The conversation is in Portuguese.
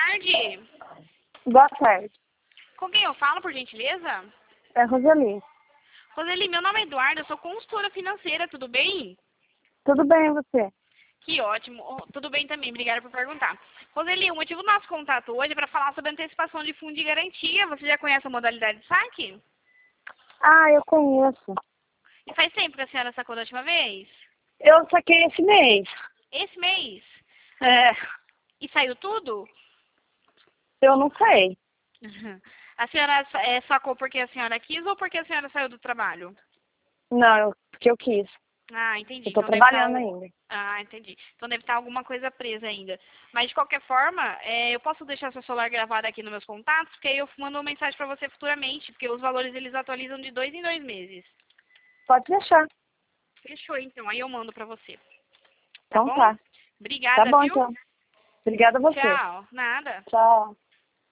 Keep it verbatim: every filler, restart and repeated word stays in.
tarde. Boa tarde. Com quem eu falo, por gentileza? É Roseli. Roseli, meu nome é Eduardo, eu sou consultora financeira, tudo bem? Tudo bem, e você? Que ótimo. Oh, tudo bem também, obrigada por perguntar. Roseli, o motivo do nosso contato hoje é para falar sobre antecipação de fundo de garantia. Você já conhece a modalidade de saque? Ah, eu conheço. E faz tempo que a senhora sacou da última vez? Eu saquei esse mês. Esse mês? É, E saiu tudo? eu não sei. A senhora é, sacou porque a senhora quis ou porque a senhora saiu do trabalho? Não, eu- porque eu quis. Ah, entendi. Eu tô Então deve estar... trabalhando ainda. Ah, entendi. Então deve estar alguma coisa presa ainda. Mas de qualquer forma, é, eu posso deixar seu celular gravado aqui nos meus contatos, porque aí eu mando uma mensagem para você futuramente, porque os valores eles atualizam de dois em dois meses. Pode deixar. Fechou, então. Aí eu mando para você. Tá Então bom? tá. Tá Obrigada, bom, viu? então. Obrigada a você. Tchau. Nada. Tchau.